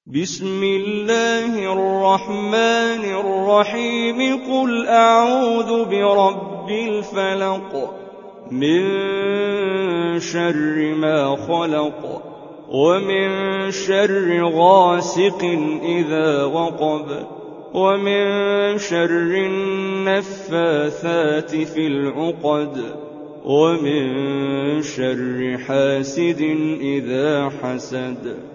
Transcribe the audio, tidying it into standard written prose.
بسم الله الرحمن الرحيم قل أعوذ برب الفلق من شر ما خلق ومن شر غاسق إذا وقب ومن شر النفاثات في العقد ومن شر حاسد إذا حسد